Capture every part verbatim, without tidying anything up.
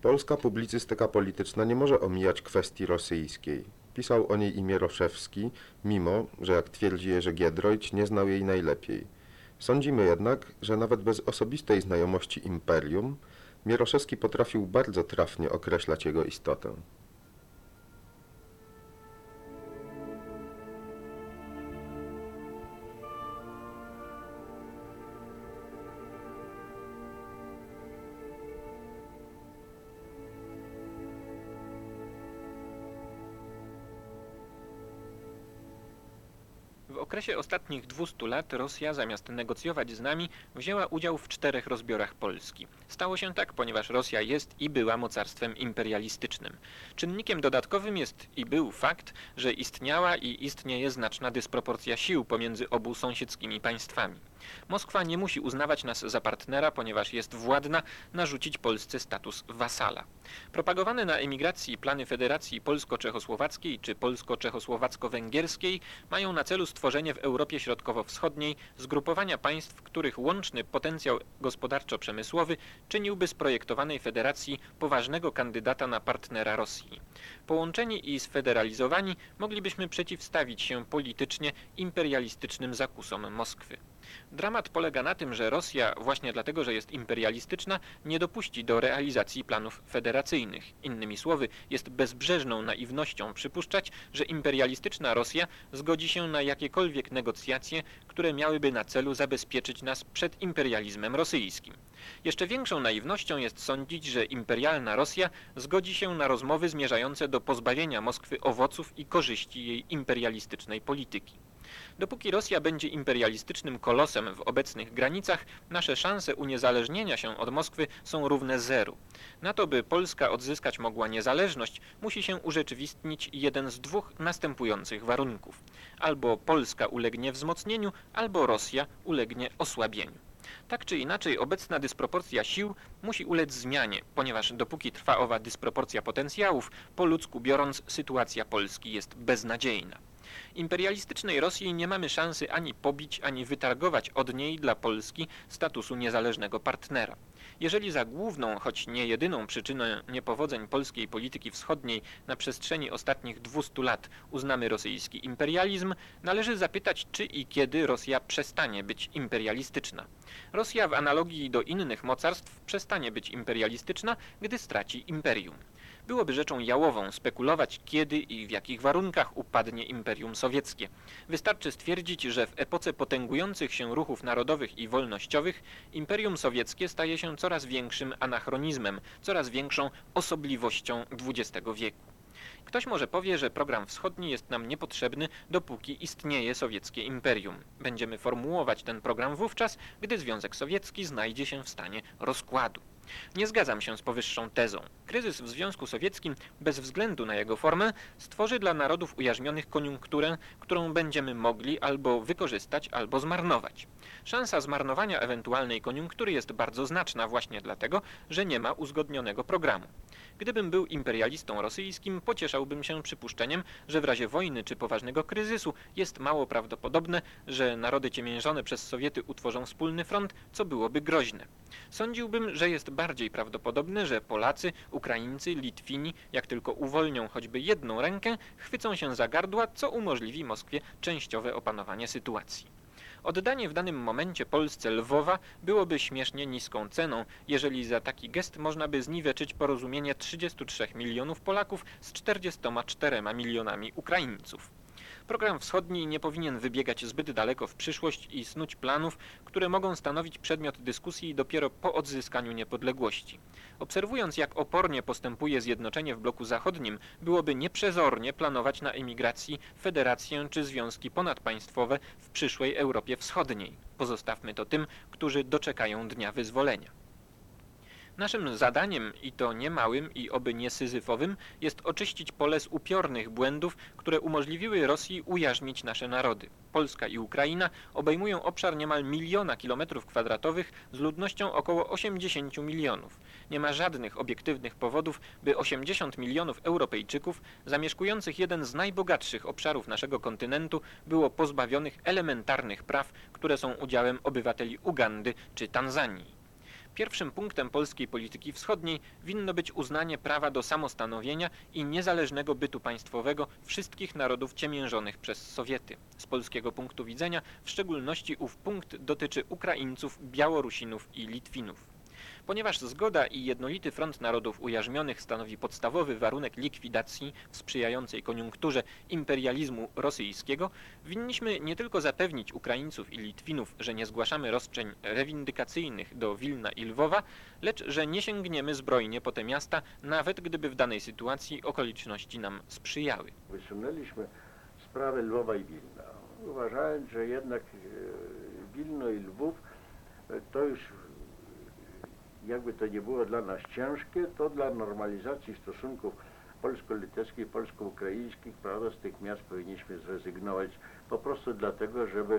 Polska publicystyka polityczna nie może omijać kwestii rosyjskiej. Pisał o niej i Mieroszewski, mimo że, jak twierdzi Jerzy Giedroyć, nie znał jej najlepiej. Sądzimy jednak, że nawet bez osobistej znajomości imperium, Mieroszewski potrafił bardzo trafnie określać jego istotę. W okresie ostatnich dwustu lat Rosja, zamiast negocjować z nami, wzięła udział w czterech rozbiorach Polski. Stało się tak, ponieważ Rosja jest i była mocarstwem imperialistycznym. Czynnikiem dodatkowym jest i był fakt, że istniała i istnieje znaczna dysproporcja sił pomiędzy obu sąsiedzkimi państwami. Moskwa nie musi uznawać nas za partnera, ponieważ jest władna narzucić Polsce status wasala. Propagowane na emigracji plany Federacji Polsko-Czechosłowackiej czy Polsko-Czechosłowacko-Węgierskiej mają na celu stworzenie w Europie Środkowo-Wschodniej zgrupowania państw, których łączny potencjał gospodarczo-przemysłowy czyniłby z projektowanej federacji poważnego kandydata na partnera Rosji. Połączeni i sfederalizowani moglibyśmy przeciwstawić się politycznie imperialistycznym zakusom Moskwy. Dramat polega na tym, że Rosja, właśnie dlatego, że jest imperialistyczna, nie dopuści do realizacji planów federacyjnych. Innymi słowy, jest bezbrzeżną naiwnością przypuszczać, że imperialistyczna Rosja zgodzi się na jakiekolwiek negocjacje, które miałyby na celu zabezpieczyć nas przed imperializmem rosyjskim. Jeszcze większą naiwnością jest sądzić, że imperialna Rosja zgodzi się na rozmowy zmierzające do pozbawienia Moskwy owoców i korzyści jej imperialistycznej polityki. Dopóki Rosja będzie imperialistycznym kolosem w obecnych granicach, nasze szanse uniezależnienia się od Moskwy są równe zeru. Na to, by Polska odzyskać mogła niezależność, musi się urzeczywistnić jeden z dwóch następujących warunków. Albo Polska ulegnie wzmocnieniu, albo Rosja ulegnie osłabieniu. Tak czy inaczej, obecna dysproporcja sił musi ulec zmianie, ponieważ dopóki trwa owa dysproporcja potencjałów, po ludzku biorąc, sytuacja Polski jest beznadziejna. Imperialistycznej Rosji nie mamy szansy ani pobić, ani wytargować od niej dla Polski statusu niezależnego partnera. Jeżeli za główną, choć nie jedyną przyczynę niepowodzeń polskiej polityki wschodniej na przestrzeni ostatnich dwustu lat uznamy rosyjski imperializm, należy zapytać, czy i kiedy Rosja przestanie być imperialistyczna. Rosja w analogii do innych mocarstw przestanie być imperialistyczna, gdy straci imperium. Byłoby rzeczą jałową spekulować, kiedy i w jakich warunkach upadnie Imperium Sowieckie. Wystarczy stwierdzić, że w epoce potęgujących się ruchów narodowych i wolnościowych Imperium Sowieckie staje się coraz większym anachronizmem, coraz większą osobliwością dwudziestego wieku. Ktoś może powie, że program wschodni jest nam niepotrzebny, dopóki istnieje sowieckie imperium. Będziemy formułować ten program wówczas, gdy Związek Sowiecki znajdzie się w stanie rozkładu. Nie zgadzam się z powyższą tezą. Kryzys w Związku Sowieckim, bez względu na jego formę, stworzy dla narodów ujarzmionych koniunkturę, którą będziemy mogli albo wykorzystać, albo zmarnować. Szansa zmarnowania ewentualnej koniunktury jest bardzo znaczna właśnie dlatego, że nie ma uzgodnionego programu. Gdybym był imperialistą rosyjskim, pocieszałbym się przypuszczeniem, że w razie wojny czy poważnego kryzysu jest mało prawdopodobne, że narody ciemiężone przez Sowiety utworzą wspólny front, co byłoby groźne. Sądziłbym, że jest bardziej prawdopodobne, że Polacy, Ukraińcy, Litwini, jak tylko uwolnią choćby jedną rękę, chwycą się za gardła, co umożliwi Moskwie częściowe opanowanie sytuacji. Oddanie w danym momencie Polsce Lwowa byłoby śmiesznie niską ceną, jeżeli za taki gest można by zniweczyć porozumienie trzydziestu trzech milionów Polaków z czterdziestoma czterema milionami Ukraińców. Program wschodni nie powinien wybiegać zbyt daleko w przyszłość i snuć planów, które mogą stanowić przedmiot dyskusji dopiero po odzyskaniu niepodległości. Obserwując, jak opornie postępuje zjednoczenie w bloku zachodnim, byłoby nieprzezornie planować na emigracji federację czy związki ponadpaństwowe w przyszłej Europie Wschodniej. Pozostawmy to tym, którzy doczekają dnia wyzwolenia. Naszym zadaniem, i to nie małym i oby nie syzyfowym, jest oczyścić pole z upiornych błędów, które umożliwiły Rosji ujarzmić nasze narody. Polska i Ukraina obejmują obszar niemal miliona kilometrów kwadratowych z ludnością około osiemdziesięciu milionów. Nie ma żadnych obiektywnych powodów, by osiemdziesiąt milionów Europejczyków, zamieszkujących jeden z najbogatszych obszarów naszego kontynentu, było pozbawionych elementarnych praw, które są udziałem obywateli Ugandy czy Tanzanii. Pierwszym punktem polskiej polityki wschodniej winno być uznanie prawa do samostanowienia i niezależnego bytu państwowego wszystkich narodów ciemiężonych przez Sowiety. Z polskiego punktu widzenia w szczególności ów punkt dotyczy Ukraińców, Białorusinów i Litwinów. Ponieważ zgoda i jednolity front narodów ujarzmionych stanowi podstawowy warunek likwidacji w sprzyjającej koniunkturze imperializmu rosyjskiego, winniśmy nie tylko zapewnić Ukraińców i Litwinów, że nie zgłaszamy roszczeń rewindykacyjnych do Wilna i Lwowa, lecz że nie sięgniemy zbrojnie po te miasta, nawet gdyby w danej sytuacji okoliczności nam sprzyjały. Wysunęliśmy sprawę Lwowa i Wilna, uważając, że jednak Wilno i Lwów to już, jakby to nie było dla nas ciężkie, to dla normalizacji stosunków polsko-litewskich, polsko-ukraińskich, prawda, z tych miast powinniśmy zrezygnować po prostu dlatego, żeby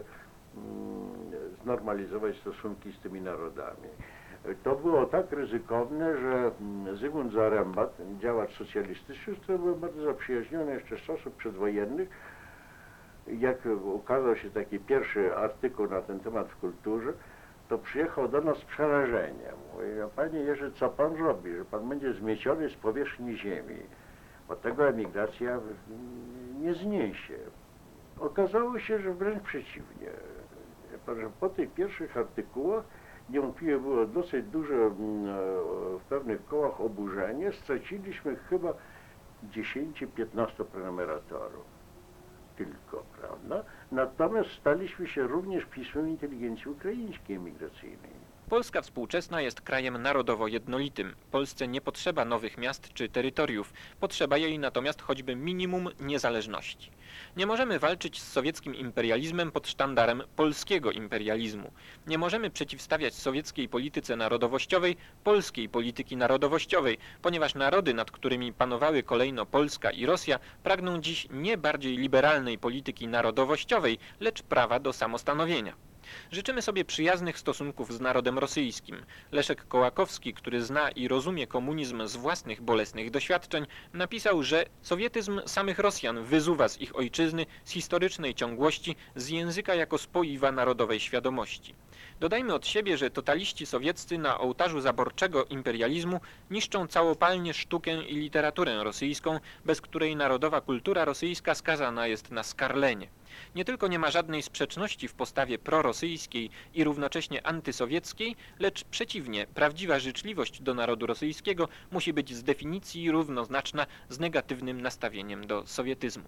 mm, znormalizować stosunki z tymi narodami. To było tak ryzykowne, że Zygmunt Zaręba, ten działacz socjalistyczny, który był bardzo zaprzyjaźniony jeszcze z czasów przedwojennych, jak ukazał się taki pierwszy artykuł na ten temat w Kulturze, to przyjechał do nas z przerażeniem. Mówi: panie Jerzy, co pan robi, że pan będzie zmieciony z powierzchni ziemi, bo tego emigracja nie zniesie. Okazało się, że wręcz przeciwnie. Że po tych pierwszych artykułach niewątpliwie było dosyć duże w pewnych kołach oburzenie. Straciliśmy chyba dziesięć piętnaście prenumeratorów. Tylko, prawda? Natomiast staliśmy się również pismem inteligencji ukraińskiej emigracyjnej. Polska współczesna jest krajem narodowo jednolitym. Polsce nie potrzeba nowych miast czy terytoriów. Potrzeba jej natomiast choćby minimum niezależności. Nie możemy walczyć z sowieckim imperializmem pod sztandarem polskiego imperializmu. Nie możemy przeciwstawiać sowieckiej polityce narodowościowej polskiej polityki narodowościowej, ponieważ narody, nad którymi panowały kolejno Polska i Rosja, pragną dziś nie bardziej liberalnej polityki narodowościowej, lecz prawa do samostanowienia. Życzymy sobie przyjaznych stosunków z narodem rosyjskim. Leszek Kołakowski, który zna i rozumie komunizm z własnych bolesnych doświadczeń, napisał, że sowietyzm samych Rosjan wyzuwa z ich ojczyzny, z historycznej ciągłości, z języka jako spoiwa narodowej świadomości. Dodajmy od siebie, że totaliści sowieccy na ołtarzu zaborczego imperializmu niszczą całopalnie sztukę i literaturę rosyjską, bez której narodowa kultura rosyjska skazana jest na skarlenie. Nie tylko nie ma żadnej sprzeczności w postawie prorosyjskiej i równocześnie antysowieckiej, lecz przeciwnie, prawdziwa życzliwość do narodu rosyjskiego musi być z definicji równoznaczna z negatywnym nastawieniem do sowietyzmu.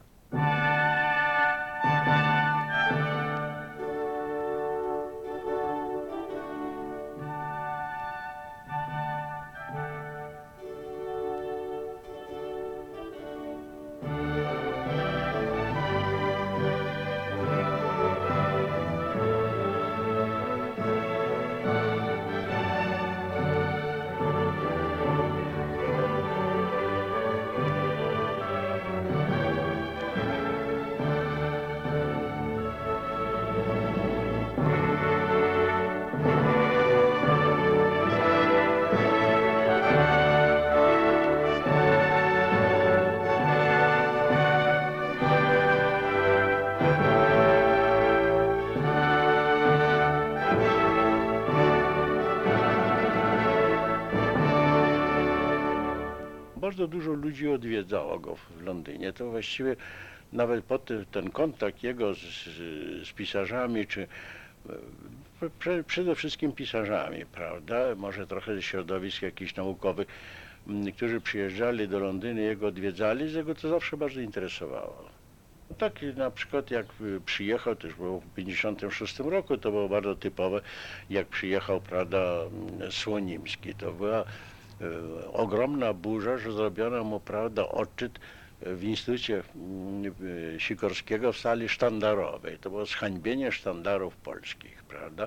Bardzo dużo ludzi odwiedzało go w Londynie. To właściwie nawet po ten, ten kontakt jego z, z pisarzami, czy prze, przede wszystkim pisarzami, prawda? Może trochę ze środowisk jakichś naukowych, którzy przyjeżdżali do Londynu, jego odwiedzali, z jego to zawsze bardzo interesowało. Tak na przykład jak przyjechał, to już było w pięćdziesiątym szóstym roku, to było bardzo typowe, jak przyjechał, prawda, Słonimski. To była ogromna burza, że zrobiono mu, prawda, odczyt w Instytucie Sikorskiego w sali sztandarowej. To było zhańbienie sztandarów polskich, prawda.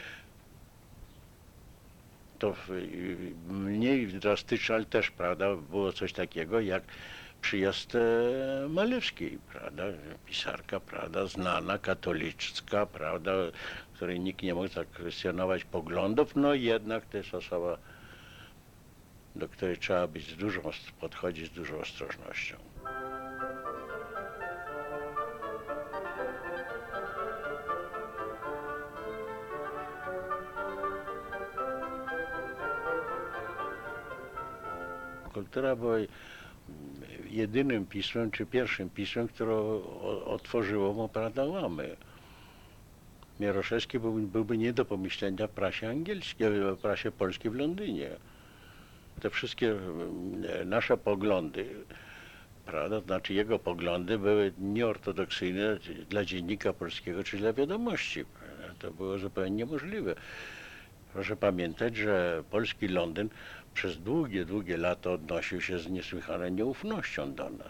To mniej drastyczne, ale też, prawda, było coś takiego jak przyjazd Malewskiej, prawda, pisarka, prawda, znana, katolicka, prawda, której nikt nie mógł tak kwestionować poglądów, no jednak to jest osoba, do której trzeba być z dużą, podchodzić z dużą ostrożnością. Kultura była jedynym pismem, czy pierwszym pismem, które o- otworzyło mu panoramy. Mieroszewski był, byłby nie do pomyślenia w prasie angielskiej, w prasie polskiej w Londynie. Te wszystkie mm, nasze poglądy, prawda, to znaczy jego poglądy były nieortodoksyjne dla dziennika polskiego czy dla wiadomości. Prawda? To było zupełnie niemożliwe. Proszę pamiętać, że polski Londyn przez długie, długie lata odnosił się z niesłychaną nieufnością do nas.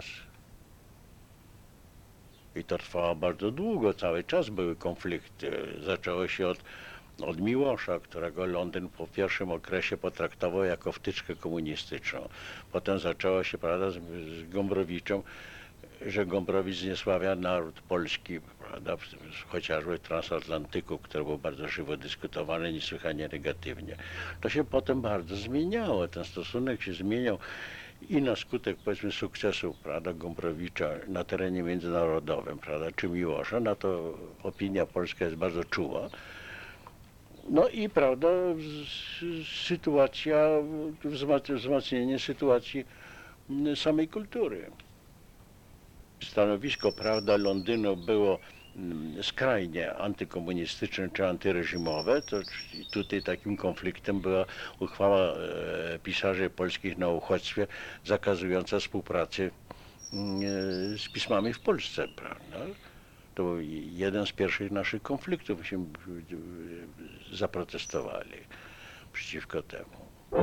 I to trwało bardzo długo, cały czas były konflikty. Zaczęło się od, od Miłosza, którego Londyn po pierwszym okresie potraktował jako wtyczkę komunistyczną. Potem zaczęło się, prawda, z, z Gombrowiczem, że Gombrowicz zniesławia naród polski, prawda, chociażby w transatlantyku, który był bardzo żywo dyskutowany, niesłychanie negatywnie. To się potem bardzo zmieniało, ten stosunek się zmieniał i na skutek, powiedzmy, sukcesu, prawda, Gombrowicza na terenie międzynarodowym, prawda, czy Miłosza, na to opinia polska jest bardzo czuła. No i, prawda, s- sytuacja, wzmac- wzmocnienie sytuacji m, samej kultury. Stanowisko, prawda, Londynu było mm, skrajnie antykomunistyczne czy antyreżimowe. To tutaj takim konfliktem była uchwała e, pisarzy polskich na uchodźstwie zakazująca współpracy mm, e, z pismami w Polsce, prawda? To był jeden z pierwszych naszych konfliktów, myśmy e, zaprotestowali przeciwko temu.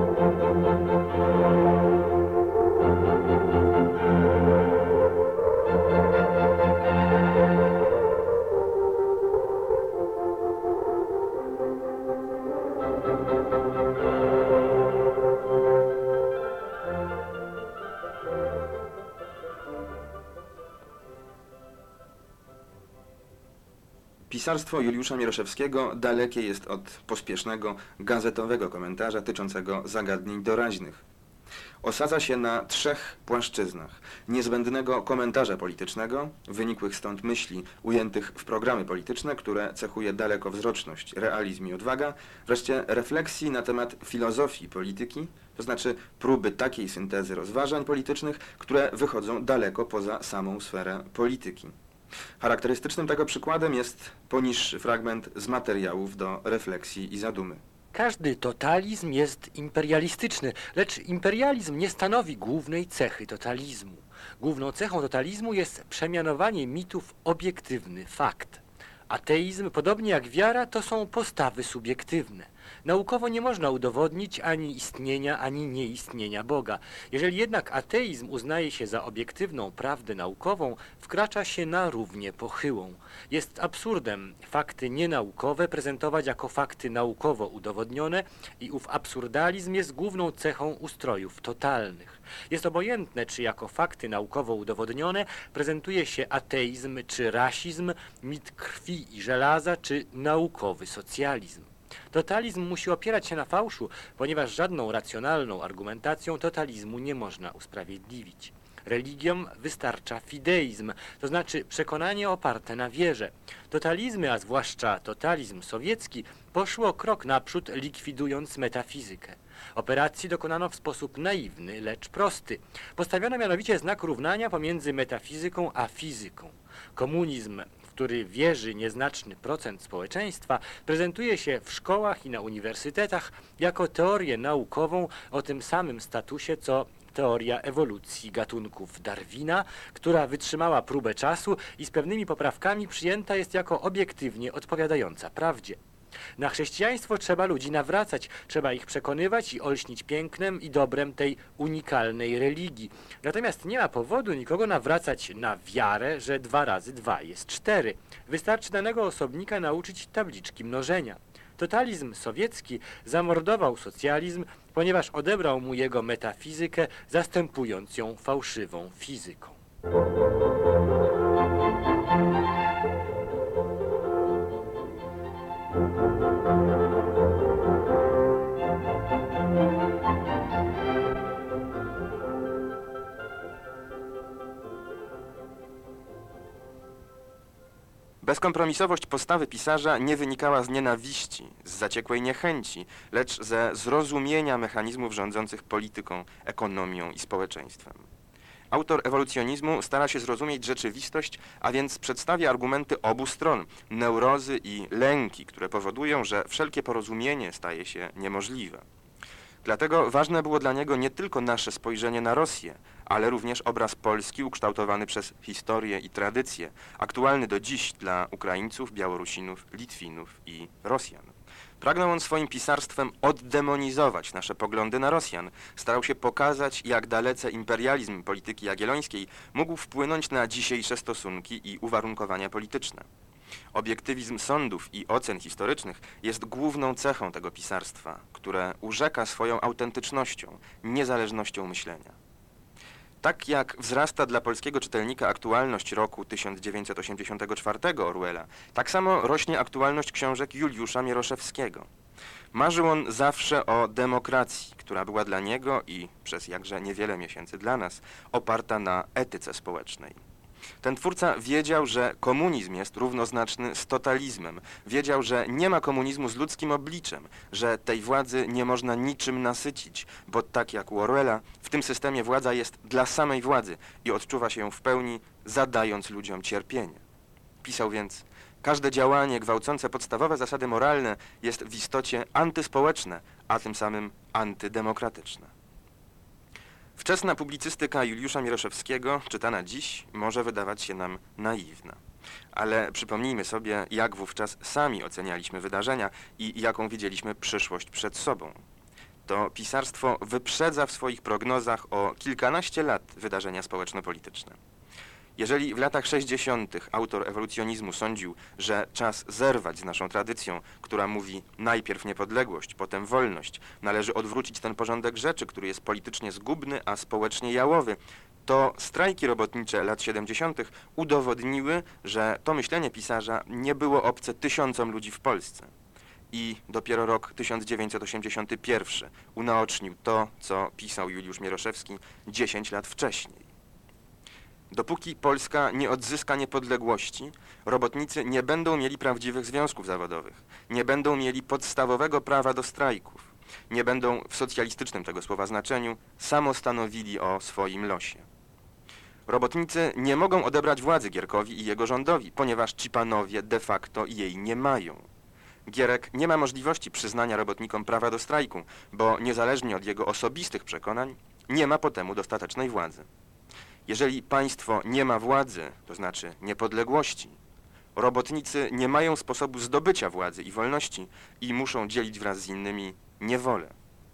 Pisarstwo Juliusza Mieroszewskiego dalekie jest od pospiesznego, gazetowego komentarza tyczącego zagadnień doraźnych. Osadza się na trzech płaszczyznach: niezbędnego komentarza politycznego, wynikłych stąd myśli ujętych w programy polityczne, które cechuje dalekowzroczność, realizm i odwaga, wreszcie refleksji na temat filozofii polityki, to znaczy próby takiej syntezy rozważań politycznych, które wychodzą daleko poza samą sferę polityki. Charakterystycznym tego przykładem jest poniższy fragment z materiałów do refleksji i zadumy. Każdy totalizm jest imperialistyczny, lecz imperializm nie stanowi głównej cechy totalizmu. Główną cechą totalizmu jest przemianowanie mitów w obiektywny fakt. Ateizm, podobnie jak wiara, to są postawy subiektywne. Naukowo nie można udowodnić ani istnienia, ani nieistnienia Boga. Jeżeli jednak ateizm uznaje się za obiektywną prawdę naukową, wkracza się na równię pochyłą. Jest absurdem fakty nienaukowe prezentować jako fakty naukowo udowodnione i ów absurdalizm jest główną cechą ustrojów totalnych. Jest obojętne, czy jako fakty naukowo udowodnione prezentuje się ateizm czy rasizm, mit krwi i żelaza czy naukowy socjalizm. Totalizm musi opierać się na fałszu, ponieważ żadną racjonalną argumentacją totalizmu nie można usprawiedliwić. Religiom wystarcza fideizm, to znaczy przekonanie oparte na wierze. Totalizmy, a zwłaszcza totalizm sowiecki, poszło krok naprzód, likwidując metafizykę. Operacji dokonano w sposób naiwny, lecz prosty. Postawiono mianowicie znak równania pomiędzy metafizyką a fizyką. Komunizm, w który wierzy nieznaczny procent społeczeństwa, prezentuje się w szkołach i na uniwersytetach jako teorię naukową o tym samym statusie, co teoria ewolucji gatunków Darwina, która wytrzymała próbę czasu i z pewnymi poprawkami przyjęta jest jako obiektywnie odpowiadająca prawdzie. Na chrześcijaństwo trzeba ludzi nawracać, trzeba ich przekonywać i olśnić pięknem i dobrem tej unikalnej religii. Natomiast nie ma powodu nikogo nawracać na wiarę, że dwa razy dwa jest cztery. Wystarczy danego osobnika nauczyć tabliczki mnożenia. Totalizm sowiecki zamordował socjalizm, ponieważ odebrał mu jego metafizykę, zastępując ją fałszywą fizyką. Bezkompromisowość postawy pisarza nie wynikała z nienawiści, z zaciekłej niechęci, lecz ze zrozumienia mechanizmów rządzących polityką, ekonomią i społeczeństwem. Autor ewolucjonizmu stara się zrozumieć rzeczywistość, a więc przedstawia argumenty obu stron, neurozy i lęki, które powodują, że wszelkie porozumienie staje się niemożliwe. Dlatego ważne było dla niego nie tylko nasze spojrzenie na Rosję, ale również obraz Polski ukształtowany przez historię i tradycję, aktualny do dziś dla Ukraińców, Białorusinów, Litwinów i Rosjan. Pragnął on swoim pisarstwem oddemonizować nasze poglądy na Rosjan. Starał się pokazać, jak dalece imperializm polityki jagiellońskiej mógł wpłynąć na dzisiejsze stosunki i uwarunkowania polityczne. Obiektywizm sądów i ocen historycznych jest główną cechą tego pisarstwa, które urzeka swoją autentycznością, niezależnością myślenia. Tak jak wzrasta dla polskiego czytelnika aktualność roku tysiąc dziewięćset osiemdziesiątego czwartego Orwella, tak samo rośnie aktualność książek Juliusza Mieroszewskiego. Marzył on zawsze o demokracji, która była dla niego i przez jakże niewiele miesięcy dla nas oparta na etyce społecznej. Ten twórca wiedział, że komunizm jest równoznaczny z totalizmem. Wiedział, że nie ma komunizmu z ludzkim obliczem, że tej władzy nie można niczym nasycić, bo tak jak u Orwella, w tym systemie władza jest dla samej władzy i odczuwa się ją w pełni, zadając ludziom cierpienie. Pisał więc: każde działanie gwałcące podstawowe zasady moralne jest w istocie antyspołeczne, a tym samym antydemokratyczne. Wczesna publicystyka Juliusza Mieroszewskiego, czytana dziś, może wydawać się nam naiwna. Ale przypomnijmy sobie, jak wówczas sami ocenialiśmy wydarzenia i jaką widzieliśmy przyszłość przed sobą. To pisarstwo wyprzedza w swoich prognozach o kilkanaście lat wydarzenia społeczno-polityczne. Jeżeli w latach sześćdziesiątych autor ewolucjonizmu sądził, że czas zerwać z naszą tradycją, która mówi najpierw niepodległość, potem wolność, należy odwrócić ten porządek rzeczy, który jest politycznie zgubny, a społecznie jałowy, to strajki robotnicze lat siedemdziesiątych udowodniły, że to myślenie pisarza nie było obce tysiącom ludzi w Polsce. I dopiero rok tysiąc dziewięćset osiemdziesiąty pierwszy unaocznił to, co pisał Juliusz Mieroszewski dziesięć lat wcześniej. Dopóki Polska nie odzyska niepodległości, robotnicy nie będą mieli prawdziwych związków zawodowych, nie będą mieli podstawowego prawa do strajków, nie będą w socjalistycznym tego słowa znaczeniu samostanowili o swoim losie. Robotnicy nie mogą odebrać władzy Gierkowi i jego rządowi, ponieważ ci panowie de facto jej nie mają. Gierek nie ma możliwości przyznania robotnikom prawa do strajku, bo niezależnie od jego osobistych przekonań nie ma po temu dostatecznej władzy. Jeżeli państwo nie ma władzy, to znaczy niepodległości, robotnicy nie mają sposobu zdobycia władzy i wolności i muszą dzielić wraz z innymi niewolę.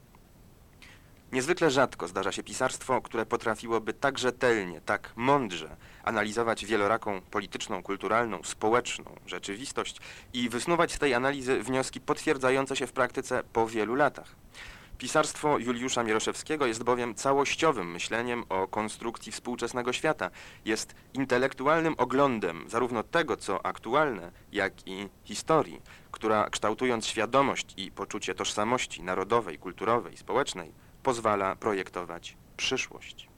Niezwykle rzadko zdarza się pisarstwo, które potrafiłoby tak rzetelnie, tak mądrze analizować wieloraką polityczną, kulturalną, społeczną rzeczywistość i wysnuwać z tej analizy wnioski potwierdzające się w praktyce po wielu latach. Pisarstwo Juliusza Mieroszewskiego jest bowiem całościowym myśleniem o konstrukcji współczesnego świata. Jest intelektualnym oglądem zarówno tego, co aktualne, jak i historii, która kształtując świadomość i poczucie tożsamości narodowej, kulturowej, społecznej, pozwala projektować przyszłość.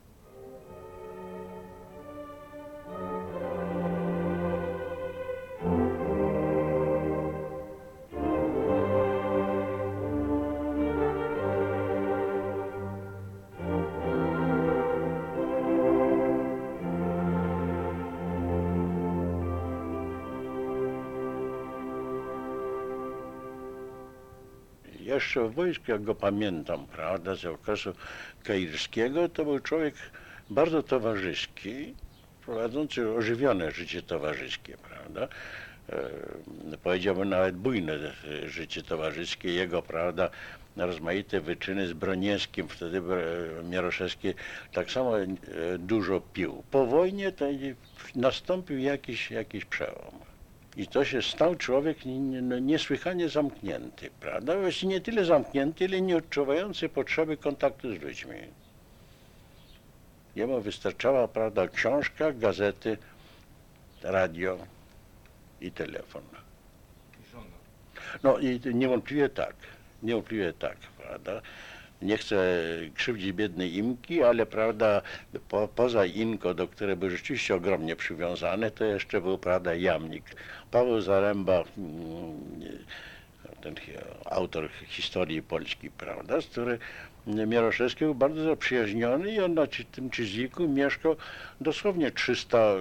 Jeszcze w wojsku, jak go pamiętam, prawda, z okresu kairskiego, to był człowiek bardzo towarzyski, prowadzący ożywione życie towarzyskie, prawda. E, powiedziałbym nawet bujne życie towarzyskie, jego, prawda, rozmaite wyczyny z Broniewskim, wtedy Mieroszewski tak samo e, dużo pił. Po wojnie to nastąpił jakiś, jakiś przełom. I to się stał człowiek niesłychanie zamknięty, prawda? Właściwie nie tyle zamknięty, ile nie odczuwający potrzeby kontaktu z ludźmi. Jemu wystarczała, prawda, książka, gazety, radio i telefon. No i niewątpliwie tak, niewątpliwie tak, prawda? Nie chcę krzywdzić biednej Imki, ale prawda, po, poza Inko, do której był rzeczywiście ogromnie przywiązany, to jeszcze był, prawda, jamnik. Paweł Zaręba, ten autor historii Polski, prawda, z którym Mieroszewski był bardzo zaprzyjaźniony i on na tym Czyźniku mieszkał dosłownie trzysta,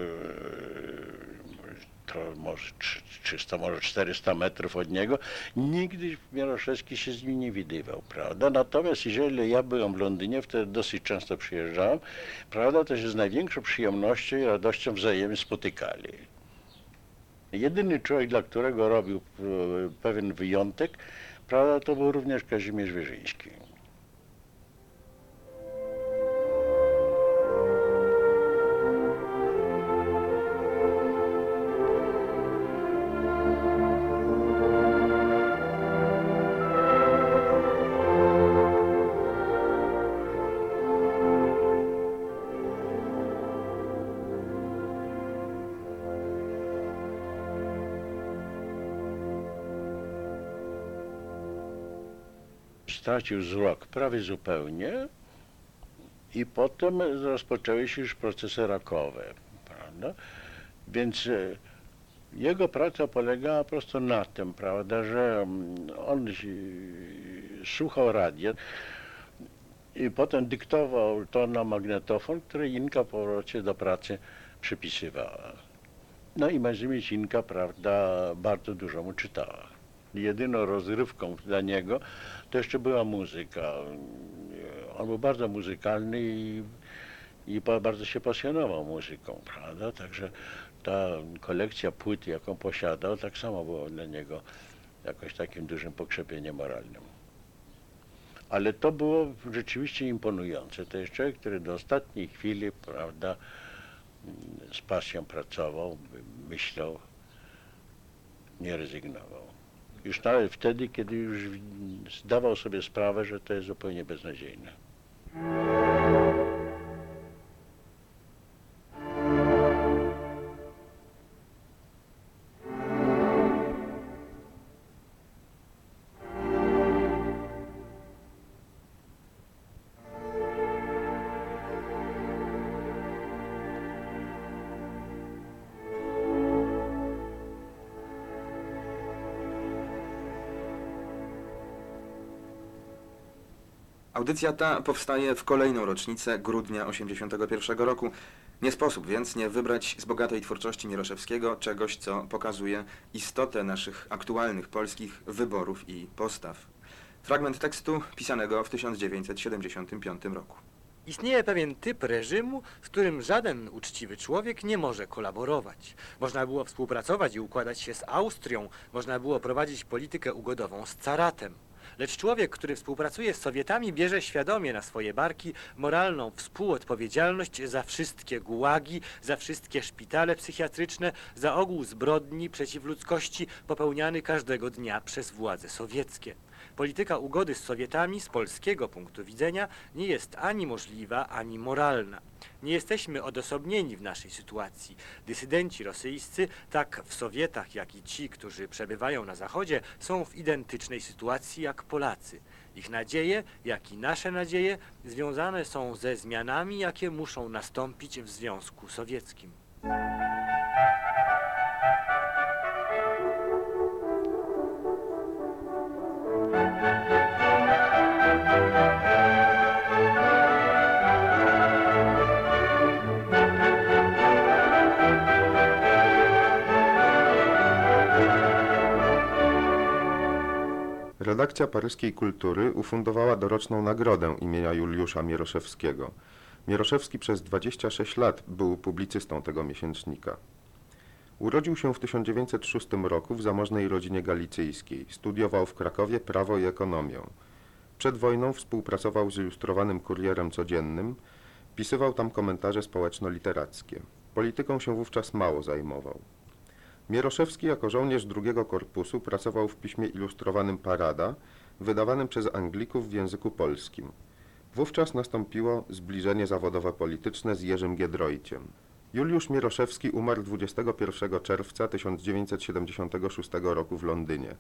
to może trzysta, może czterysta metrów od niego. Nigdy Mieroszewski się z nim nie widywał, prawda? Natomiast jeżeli ja byłem w Londynie, wtedy dosyć często przyjeżdżałem, prawda, to się z największą przyjemnością i radością wzajemnie spotykali. Jedyny człowiek, dla którego robił pewien wyjątek, prawda, to był również Kazimierz Wierzyński. Stracił wzrok prawie zupełnie i potem rozpoczęły się już procesy rakowe, prawda? Więc jego praca polegała po prostu na tym, prawda, że on słuchał radia i potem dyktował to na magnetofon, który Inka po powrocie do pracy przypisywała. No i między innymi Inka, prawda, bardzo dużo mu czytała. Jedyną rozrywką dla niego to jeszcze była muzyka. On był bardzo muzykalny i, i bardzo się pasjonował muzyką, prawda? Także ta kolekcja płyt, jaką posiadał, tak samo było dla niego jakoś takim dużym pokrzepieniem moralnym. Ale to było rzeczywiście imponujące. To jest człowiek, który do ostatniej chwili, prawda, z pasją pracował, myślał, nie rezygnował. Już nawet wtedy, kiedy już zdawał sobie sprawę, że to jest zupełnie beznadziejne. Audycja ta powstaje w kolejną rocznicę grudnia osiemdziesiątego pierwszego roku. Nie sposób więc nie wybrać z bogatej twórczości Mieroszewskiego czegoś, co pokazuje istotę naszych aktualnych polskich wyborów i postaw. Fragment tekstu pisanego w tysiąc dziewięćset siedemdziesiątym piątym roku. Istnieje pewien typ reżimu, z którym żaden uczciwy człowiek nie może kolaborować. Można było współpracować i układać się z Austrią, można było prowadzić politykę ugodową z caratem. Lecz człowiek, który współpracuje z Sowietami, bierze świadomie na swoje barki moralną współodpowiedzialność za wszystkie gułagi, za wszystkie szpitale psychiatryczne, za ogół zbrodni przeciw ludzkości popełniany każdego dnia przez władze sowieckie. Polityka ugody z Sowietami z polskiego punktu widzenia nie jest ani możliwa, ani moralna. Nie jesteśmy odosobnieni w naszej sytuacji. Dysydenci rosyjscy, tak w Sowietach, jak i ci, którzy przebywają na Zachodzie, są w identycznej sytuacji jak Polacy. Ich nadzieje, jak i nasze nadzieje związane są ze zmianami, jakie muszą nastąpić w Związku Sowieckim. Redakcja Paryskiej Kultury ufundowała doroczną nagrodę imienia Juliusza Mieroszewskiego. Mieroszewski przez dwadzieścia sześć lat był publicystą tego miesięcznika. Urodził się w tysiąc dziewięćset szóstym roku w zamożnej rodzinie galicyjskiej. Studiował w Krakowie prawo i ekonomię. Przed wojną współpracował z Ilustrowanym Kurierem Codziennym, pisywał tam komentarze społeczno-literackie. Polityką się wówczas mało zajmował. Mieroszewski jako żołnierz drugiego korpusu pracował w piśmie ilustrowanym Parada, wydawanym przez Anglików w języku polskim. Wówczas nastąpiło zbliżenie zawodowo-polityczne z Jerzym Giedroyciem. Juliusz Mieroszewski umarł dwudziestego pierwszego czerwca tysiąc dziewięćset siedemdziesiątego szóstego roku w Londynie.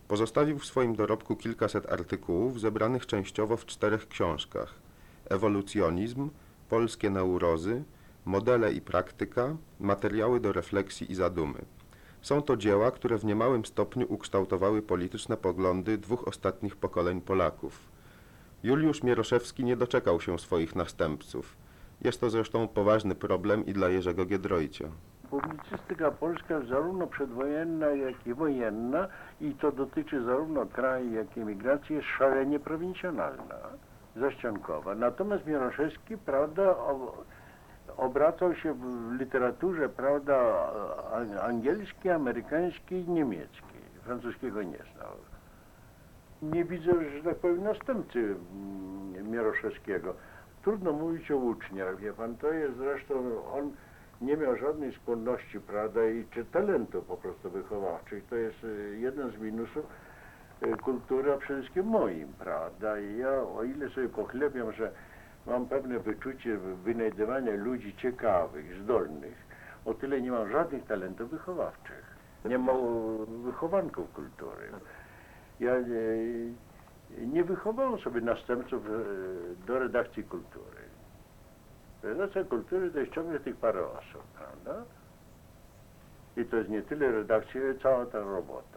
Pozostawił w swoim dorobku kilkaset artykułów zebranych częściowo w czterech książkach: Ewolucjonizm, Polskie neurozy, Modele i praktyka, Materiały do refleksji i zadumy. Są to dzieła, które w niemałym stopniu ukształtowały polityczne poglądy dwóch ostatnich pokoleń Polaków. Juliusz Mieroszewski nie doczekał się swoich następców. Jest to zresztą poważny problem i dla Jerzego Giedroycia. Publicystyka polska, zarówno przedwojenna, jak i wojenna, i to dotyczy zarówno kraju, jak i emigracji, jest szalenie prowincjonalna, zaściankowa. Natomiast Mieroszewski, prawda, o, obracał się w literaturze, prawda, angielskiej, amerykańskiej, niemieckiej. Francuskiego nie znał. Nie widzę, że tak powiem, następcy Mieroszewskiego. Trudno mówić o uczniach, wie pan, to jest zresztą, on nie miał żadnej skłonności, prawda, i czy talentu po prostu wychowawczych. To jest jeden z minusów kultury, a przede wszystkim moim, prawda. I ja, o ile sobie pochlebiam, że mam pewne wyczucie wynajdywania ludzi ciekawych, zdolnych, o tyle nie mam żadnych talentów wychowawczych. Nie mam wychowanków kultury. Ja nie, nie wychowałem sobie następców do redakcji kultury. Redakcja kultury to jest ciągle tych parę osób, prawda? I to jest nie tyle redakcja, ale cała ta robota.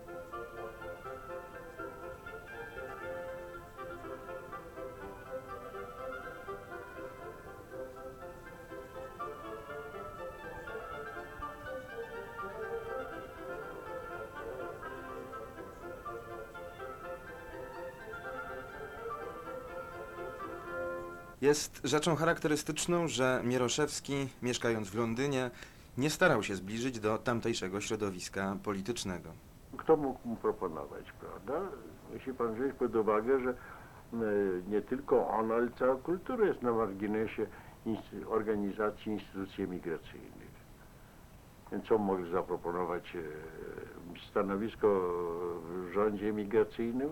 Jest rzeczą charakterystyczną, że Mieroszewski, mieszkając w Londynie, nie starał się zbliżyć do tamtejszego środowiska politycznego. Kto mógł mu proponować, prawda? Musi pan wziąć pod uwagę, że nie tylko on, ale cała kultura jest na marginesie organizacji instytucji emigracyjnych. Więc co mógł zaproponować? Stanowisko w rządzie emigracyjnym?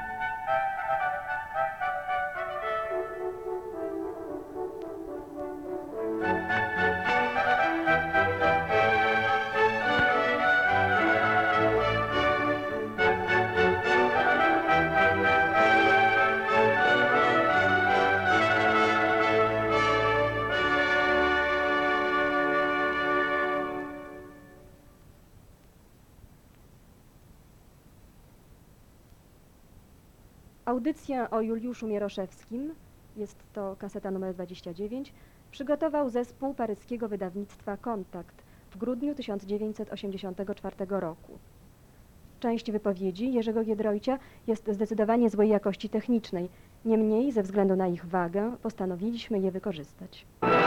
Audycja o Juliuszu Mieroszewskim, jest to kaseta numer dwadzieścia dziewięć, przygotował zespół paryskiego wydawnictwa Kontakt w grudniu tysiąc dziewięćset osiemdziesiątego czwartego roku. Część wypowiedzi Jerzego Giedroycia jest zdecydowanie złej jakości technicznej, niemniej ze względu na ich wagę postanowiliśmy je wykorzystać.